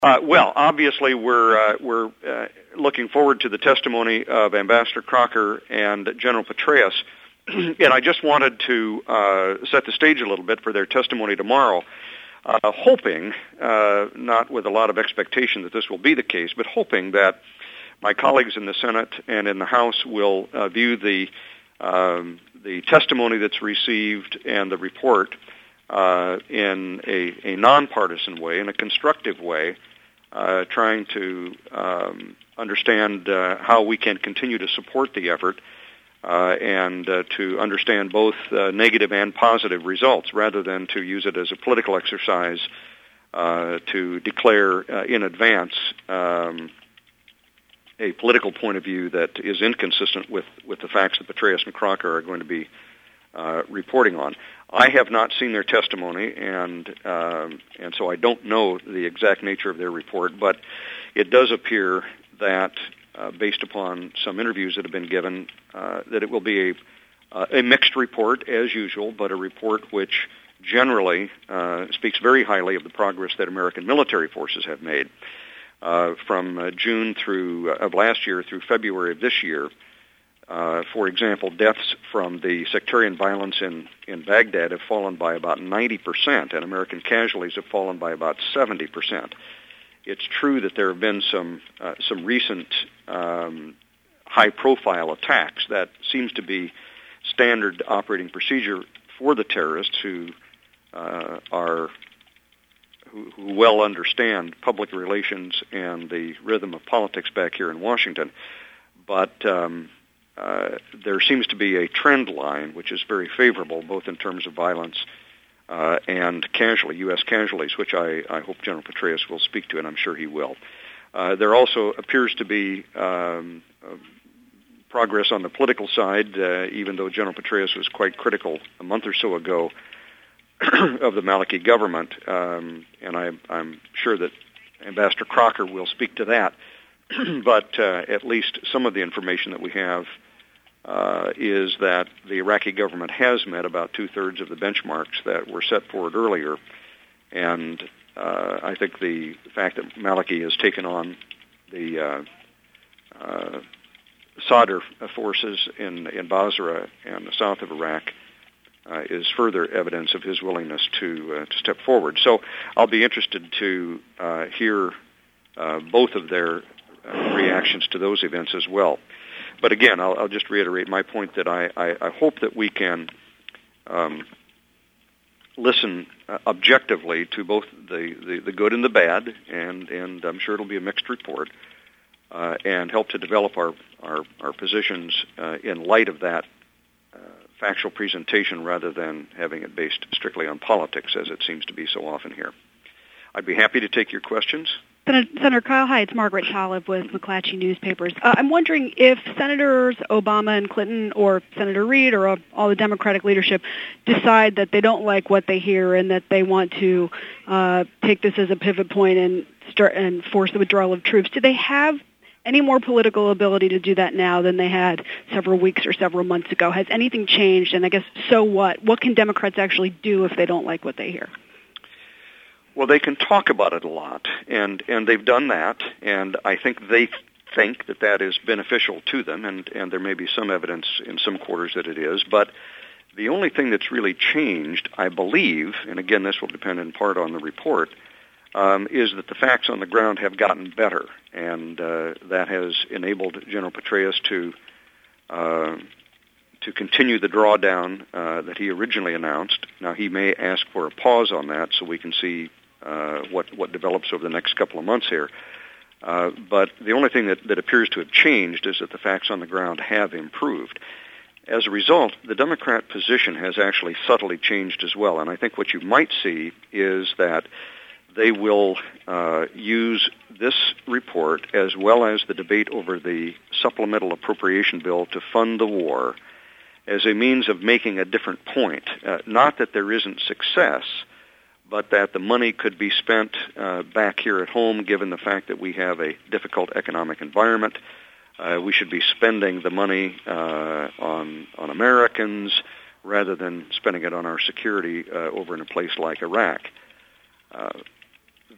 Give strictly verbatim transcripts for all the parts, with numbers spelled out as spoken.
Uh, well, obviously, we're uh, we're uh, looking forward to the testimony of Ambassador Crocker and General Petraeus, and I just wanted to uh, set the stage a little bit for their testimony tomorrow, uh, hoping, uh, not with a lot of expectation that this will be the case, but hoping that my colleagues in the Senate and in the House will uh, view the um, the testimony that's received and the report uh, in a, a nonpartisan way, in a constructive way, uh, trying to um, understand uh, how we can continue to support the effort uh, and uh, to understand both uh, negative and positive results, rather than to use it as a political exercise uh, to declare uh, in advance um, a political point of view that is inconsistent with, with the facts that Petraeus and Crocker are going to be uh, reporting on. I have not seen their testimony, and um, and so I don't know the exact nature of their report, but it does appear that, uh, based upon some interviews that have been given, uh, that it will be a, uh, a mixed report, as usual, but a report which generally uh, speaks very highly of the progress that American military forces have made. Uh, from uh, June through uh, of last year through February of this year, uh, for example, deaths from the sectarian violence in, in Baghdad have fallen by about ninety percent, and American casualties have fallen by about seventy percent. It's true that there have been some uh, some recent um, high-profile attacks. That seems to be standard operating procedure for the terrorists who uh, are Who, who well understand public relations and the rhythm of politics back here in Washington. But um, uh, there seems to be a trend line which is very favorable, both in terms of violence uh, and casualty, U S casualties, which I, I hope General Petraeus will speak to, and I'm sure he will. Uh, there also appears to be um, uh, progress on the political side, uh, even though General Petraeus was quite critical a month or so ago of the Maliki government, um, and I, I'm sure that Ambassador Crocker will speak to that. But uh, at least some of the information that we have uh, is that the Iraqi government has met about two-thirds of the benchmarks that were set forward earlier, and uh, I think the fact that Maliki has taken on the uh, uh, Sadr forces in, in Basra and the south of Iraq Uh, is further evidence of his willingness to uh, to step forward. So I'll be interested to uh, hear uh, both of their uh, reactions to those events as well. But again, I'll, I'll just reiterate my point that I, I, I hope that we can um, listen uh, objectively to both the, the, the good and the bad, and, and I'm sure it'll be a mixed report, uh, and help to develop our, our, our positions uh, in light of that factual presentation rather than having it based strictly on politics, as it seems to be so often here. I'd be happy to take your questions. Senator, Senator Kyle, hi, it's Margaret Chalib with McClatchy Newspapers. Uh, I'm wondering if Senators Obama and Clinton, or Senator Reid, or uh, all the Democratic leadership decide that they don't like what they hear and that they want to uh, take this as a pivot point and start and force the withdrawal of troops, do they have any more political ability to do that now than they had several weeks or several months ago? Has anything changed? And I guess, so what? What can Democrats actually do if they don't like what they hear? Well, they can talk about it a lot, and, and they've done that, and I think they think that that is beneficial to them, and, and there may be some evidence in some quarters that it is, but the only thing that's really changed, I believe, and again, this will depend in part on the report, Um, is that the facts on the ground have gotten better, and uh, that has enabled General Petraeus to uh, to continue the drawdown uh, that he originally announced. Now, he may ask for a pause on that so we can see uh, what, what develops over the next couple of months here. Uh, but the only thing that, that appears to have changed is that the facts on the ground have improved. As a result, the Democrat position has actually subtly changed as well, and I think what you might see is that they will uh, use this report, as well as the debate over the supplemental appropriation bill to fund the war, as a means of making a different point. Uh, not that there isn't success, but that the money could be spent uh, back here at home, given the fact that we have a difficult economic environment. Uh, we should be spending the money uh, on, on Americans rather than spending it on our security uh, over in a place like Iraq. Uh,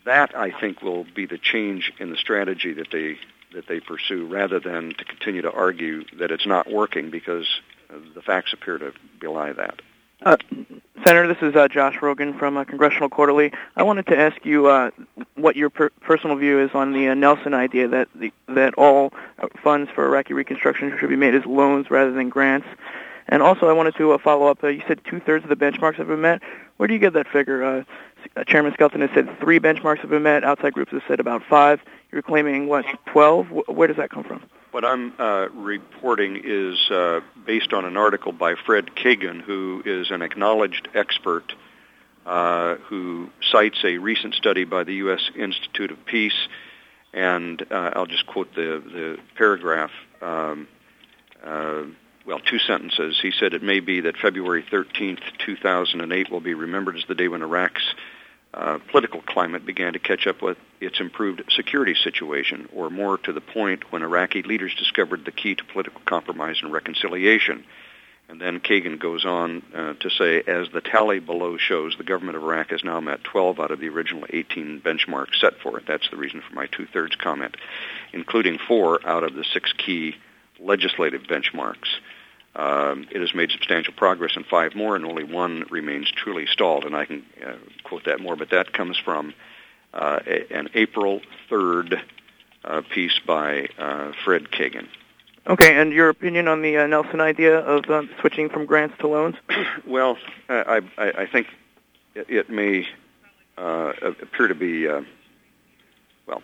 that, I think, will be the change in the strategy that they that they pursue, rather than to continue to argue that it's not working, because uh, the facts appear to belie that. Uh, Senator, this is uh, Josh Rogan from uh, Congressional Quarterly. I wanted to ask you uh, what your per- personal view is on the uh, Nelson idea that the, that all uh, funds for Iraqi reconstruction should be made as loans rather than grants. And also, I wanted to uh, follow up. Uh, you said two-thirds of the benchmarks have been met. Where do you get that figure? Uh, Chairman Skelton has said three benchmarks have been met. Outside groups have said about five. You're claiming, what, twelve? Where does that come from? What I'm uh, reporting is uh, based on an article by Fred Kagan, who is an acknowledged expert uh, who cites a recent study by the U S Institute of Peace, and uh, I'll just quote the, the paragraph, um, uh, well, two sentences. He said, "It may be that February thirteenth, two thousand eight will be remembered as the day when Iraq's Uh, political climate began to catch up with its improved security situation, or more to the point, when Iraqi leaders discovered the key to political compromise and reconciliation." And then Kagan goes on uh, to say, "As the tally below shows, the government of Iraq has now met twelve out of the original eighteen benchmarks set for it." That's the reason for my two-thirds comment, including four out of the six key legislative benchmarks. Um, it has made substantial progress in five more, and only one remains truly stalled. And I can uh, quote that more, but that comes from uh, a, an April third uh, piece by uh, Fred Kagan. Okay, and your opinion on the uh, Nelson idea of uh, switching from grants to loans? Well, I, I, I think it, it may uh, appear to be, uh, well,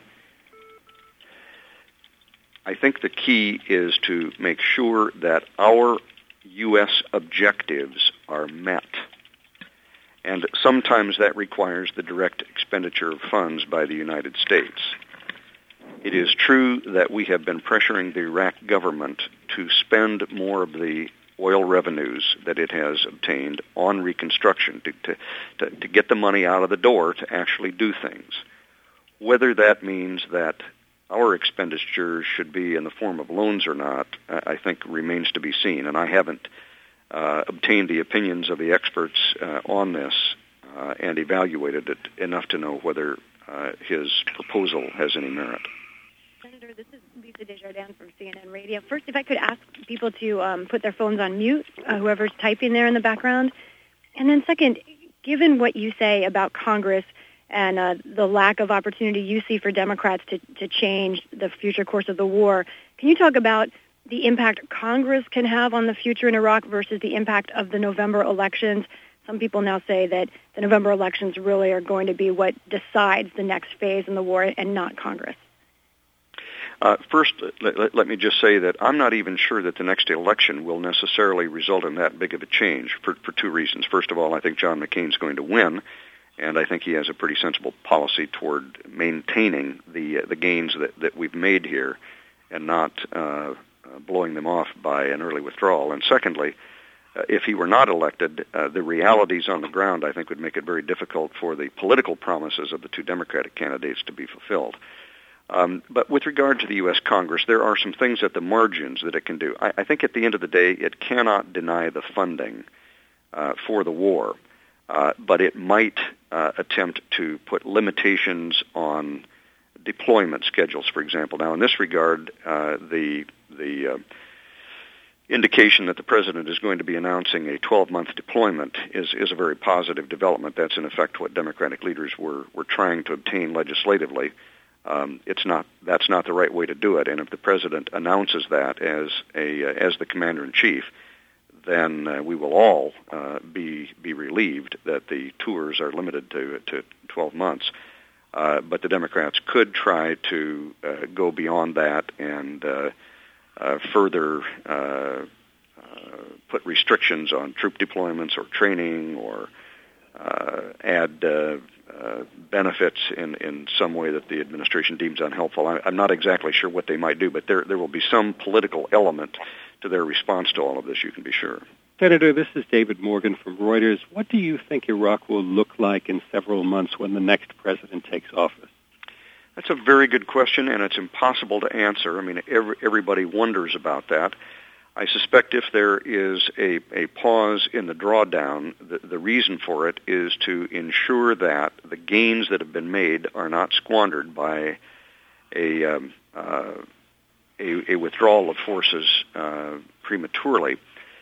I think the key is to make sure that our U S objectives are met. And sometimes that requires the direct expenditure of funds by the United States. It is true that we have been pressuring the Iraq government to spend more of the oil revenues that it has obtained on reconstruction, to, to, to, to get the money out of the door to actually do things. Whether that means that our expenditures should be in the form of loans or not, I think remains to be seen. And I haven't uh, obtained the opinions of the experts uh, on this uh, and evaluated it enough to know whether uh, his proposal has any merit. Senator, this is Lisa Desjardins from C N N Radio. First, if I could ask people to um, put their phones on mute, uh, whoever's typing there in the background. And then second, given what you say about Congress and uh, the lack of opportunity you see for Democrats to, to change the future course of the war, can you talk about the impact Congress can have on the future in Iraq versus the impact of the November elections? Some people now say that the November elections really are going to be what decides the next phase in the war and not Congress. Uh, first, let, let, let me just say that I'm not even sure that the next election will necessarily result in that big of a change for, for two reasons. First of all, I think John McCain's going to win, and I think he has a pretty sensible policy toward maintaining the uh, the gains that, that we've made here and not uh, uh, blowing them off by an early withdrawal. And secondly, uh, if he were not elected, uh, the realities on the ground, I think, would make it very difficult for the political promises of the two Democratic candidates to be fulfilled. Um, but with regard to the U S Congress, there are some things at the margins that it can do. I, I think at the end of the day, it cannot deny the funding uh, for the war. Uh, but it might uh, attempt to put limitations on deployment schedules, for example. Now, in this regard, uh, the the uh, indication that the president is going to be announcing a twelve-month deployment is, is a very positive development. That's, in effect, what Democratic leaders were, were trying to obtain legislatively. Um, it's not that's not the right way to do it. And if the president announces that as a uh, as the commander-in-chief, then uh, we will all uh, be be relieved that the tours are limited to to twelve months. Uh, but the Democrats could try to uh, go beyond that and uh, uh, further uh, uh, put restrictions on troop deployments or training, or uh, add uh, uh, benefits in, in some way that the administration deems unhelpful. I, I'm not exactly sure what they might do, but there there will be some political element to their response to all of this, you can be sure. Senator, this is David Morgan from Reuters. What do you think Iraq will look like in several months when the next president takes office? That's a very good question, and it's impossible to answer. I mean, every, everybody wonders about that. I suspect if there is a, a pause in the drawdown, the, the reason for it is to ensure that the gains that have been made are not squandered by a um, uh, a, a withdrawal of forces uh, prematurely.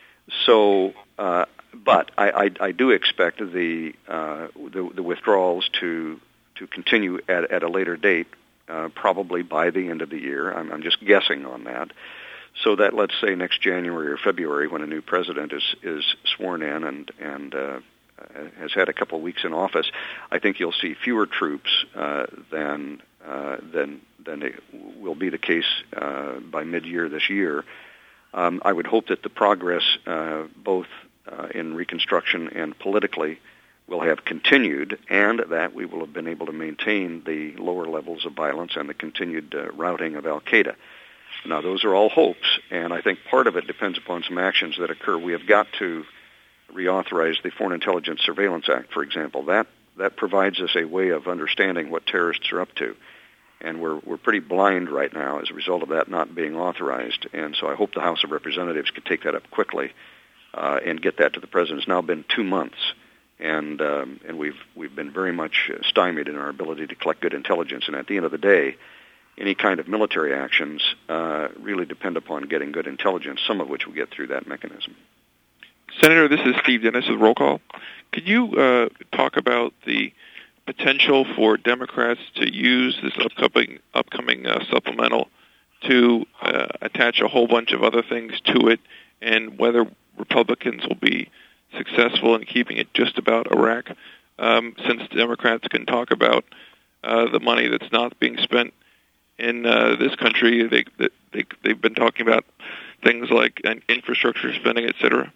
So, uh, but I, I, I do expect the, uh, the the withdrawals to to continue at, at a later date, uh, probably by the end of the year. I'm, I'm just guessing on that. So that, let's say, next January or February, when a new president is, is sworn in and and uh, has had a couple of weeks in office, I think you'll see fewer troops uh, than uh, than than it will be the case uh, by mid-year this year. Um, I would hope that the progress, uh, both uh, in Reconstruction and politically, will have continued, and that we will have been able to maintain the lower levels of violence and the continued uh, routing of Al-Qaeda. Now, those are all hopes, and I think part of it depends upon some actions that occur. We have got to reauthorize the Foreign Intelligence Surveillance Act, for example. That that provides us a way of understanding what terrorists are up to, and we're we're pretty blind right now as a result of that not being authorized. And so I hope the House of Representatives could take that up quickly uh, and get that to the President. It's now been two months, and um, and we've we've been very much stymied in our ability to collect good intelligence. And at the end of the day, any kind of military actions uh, really depend upon getting good intelligence, some of which we get through that mechanism. Senator, this is Steve Dennis with Roll Call. Could you uh, talk about the potential for Democrats to use this upcoming upcoming uh, supplemental to uh, attach a whole bunch of other things to it, and whether Republicans will be successful in keeping it just about Iraq, um, since Democrats can talk about uh, the money that's not being spent in uh, this country. They, they, they've been talking about things like infrastructure spending, et cetera.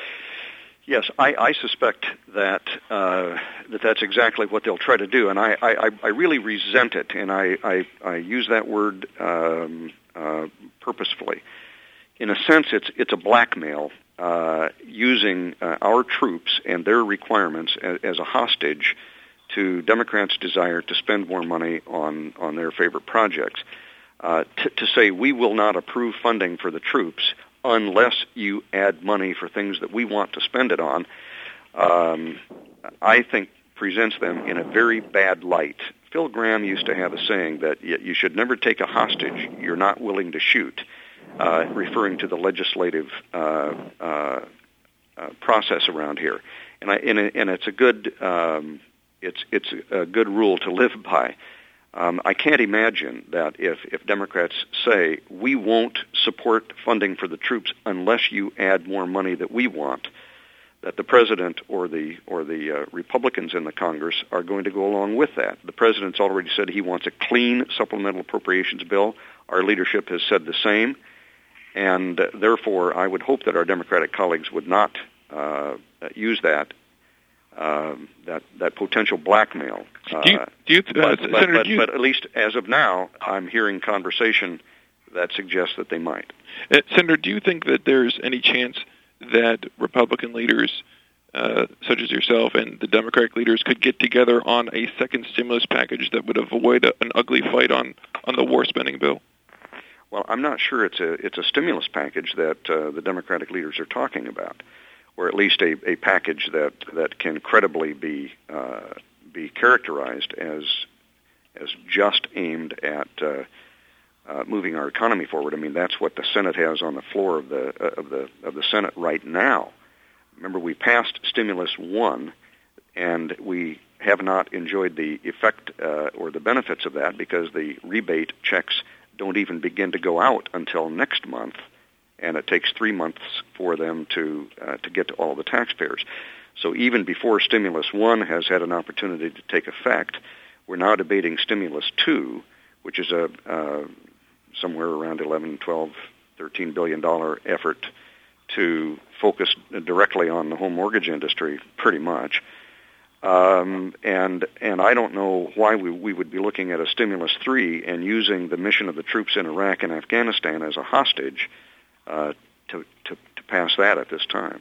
Yes, I, I suspect that uh, that that's exactly what they'll try to do, and I, I, I really resent it, and I, I, I use that word um, uh, purposefully. In a sense, it's it's a blackmail uh, using uh, our troops and their requirements as, as a hostage to Democrats' desire to spend more money on, on their favorite projects, uh, t- to say we will not approve funding for the troops unless you add money for things that we want to spend it on, um, I think presents them in a very bad light. Phil Gramm used to have a saying that you should never take a hostage you're not willing to shoot, uh, referring to the legislative uh, uh, uh, process around here. And, I, and, and it's a good... Um, It's it's a good rule to live by. Um, I can't imagine that if, if Democrats say, we won't support funding for the troops unless you add more money that we want, that the President or the or the uh, Republicans in the Congress are going to go along with that. The President's already said he wants a clean supplemental appropriations bill. Our leadership has said the same. And uh, therefore, I would hope that our Democratic colleagues would not uh, use that Um, that that potential blackmail. Uh, do you, do you, uh, but, Senator, but, but, do you, but at least as of now, I'm hearing conversation that suggests that they might. Uh, Senator, do you think that there's any chance that Republican leaders, uh, such as yourself, and the Democratic leaders could get together on a second stimulus package that would avoid a, an ugly fight on, on the war spending bill? Well, I'm not sure it's a it's a stimulus package that uh, the Democratic leaders are talking about, or at least a, a package that, that can credibly be uh, be characterized as as just aimed at uh, uh, moving our economy forward. I mean, that's what the Senate has on the floor of the uh, of the of the Senate right now. Remember, we passed stimulus one, and we have not enjoyed the effect uh, or the benefits of that because the rebate checks don't even begin to go out until next month. And it takes three months for them to uh, to get to all the taxpayers. So even before Stimulus one has had an opportunity to take effect, we're now debating Stimulus two, which is a uh, somewhere around eleven, twelve, thirteen billion dollar effort to focus directly on the home mortgage industry, pretty much. Um, and and I don't know why we, we would be looking at a Stimulus three and using the mission of the troops in Iraq and Afghanistan as a hostage uh, to, to to pass that at this time.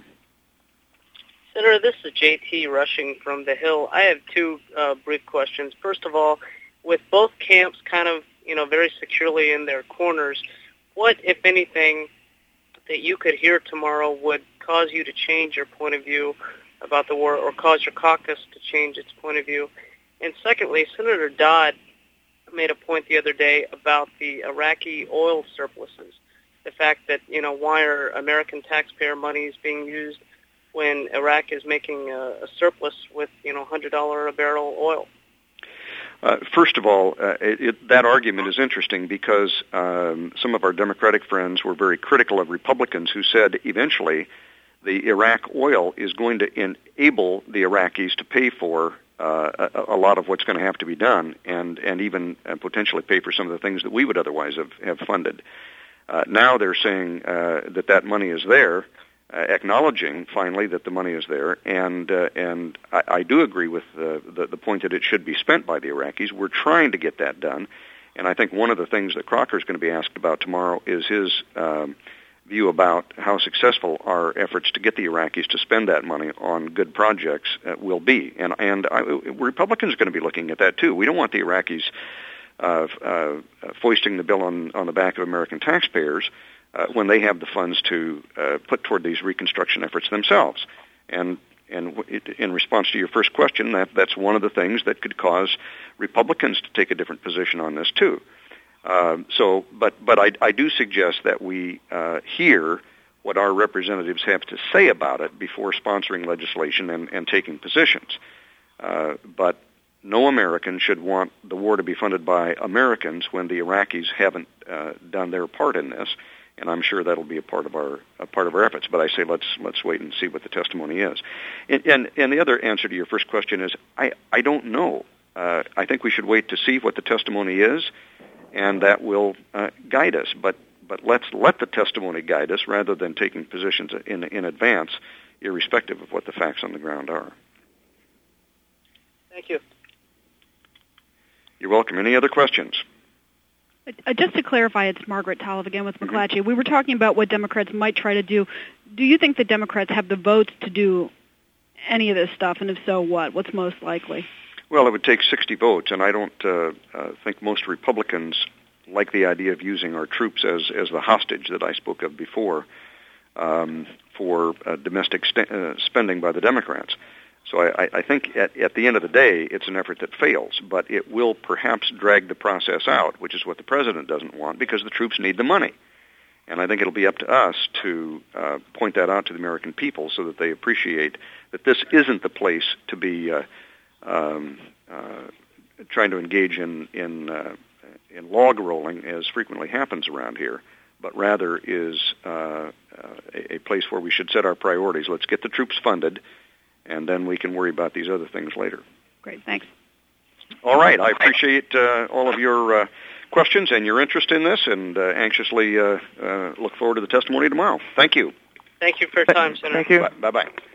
Senator, this is J T Rushing from the Hill. I have two uh, brief questions. First of all, with both camps kind of, you know, very securely in their corners, what, if anything, that you could hear tomorrow would cause you to change your point of view about the war or cause your caucus to change its point of view? And secondly, Senator Dodd made a point the other day about the Iraqi oil surpluses, the fact that, you know, why are American taxpayer monies being used when Iraq is making a, a surplus with, you know, one hundred dollars a barrel oil? Uh, first of all, uh, it, it, that argument is interesting because um, some of our Democratic friends were very critical of Republicans who said eventually the Iraq oil is going to enable the Iraqis to pay for uh, a, a lot of what's going to have to be done and, and even uh, potentially pay for some of the things that we would otherwise have, have funded. Uh, now they're saying uh, that that money is there, uh, acknowledging finally that the money is there, and uh, and I, I do agree with uh, the the point that it should be spent by the Iraqis. We're trying to get that done, and I think one of the things that Crocker is going to be asked about tomorrow is his um, view about how successful our efforts to get the Iraqis to spend that money on good projects uh, will be, and and I, Republicans are going to be looking at that too. We don't want the Iraqis Uh, uh, foisting the bill on, on the back of American taxpayers uh, when they have the funds to uh, put toward these reconstruction efforts themselves. And and it, in response to your first question, that that's one of the things that could cause Republicans to take a different position on this too. Uh, so, but but I, I do suggest that we uh, hear what our representatives have to say about it before sponsoring legislation and, and taking positions. Uh, but no American should want the war to be funded by Americans when the Iraqis haven't uh, done their part in this, and I'm sure that'll be a part of our a part of our efforts. But I say let's let's wait and see what the testimony is. And and, and the other answer to your first question is I I don't know. Uh, I think we should wait to see what the testimony is, and that will uh, guide us. But but let's let the testimony guide us rather than taking positions in in advance, irrespective of what the facts on the ground are. Thank you. You're welcome. Any other questions? Uh, just to clarify, it's Margaret Talev again with McClatchy. We were talking about what Democrats might try to do. Do you think the Democrats have the votes to do any of this stuff, and if so, what? What's most likely? Well, it would take sixty votes, and I don't uh, uh, think most Republicans like the idea of using our troops as, as the hostage that I spoke of before um, for uh, domestic st- uh, spending by the Democrats. So I, I think at, at the end of the day, it's an effort that fails, but it will perhaps drag the process out, which is what the president doesn't want, because the troops need the money. And I think it'll be up to us to uh, point that out to the American people so that they appreciate that this isn't the place to be uh, um, uh, trying to engage in in, uh, in log rolling, as frequently happens around here, but rather is uh, uh, a, a place where we should set our priorities. Let's get the troops funded, and then we can worry about these other things later. Great, thanks. All right, I appreciate uh, all of your uh, questions and your interest in this, and uh, anxiously uh, uh, look forward to the testimony tomorrow. Thank you. Thank you for your time, Senator. Thank you. Bye- bye-bye.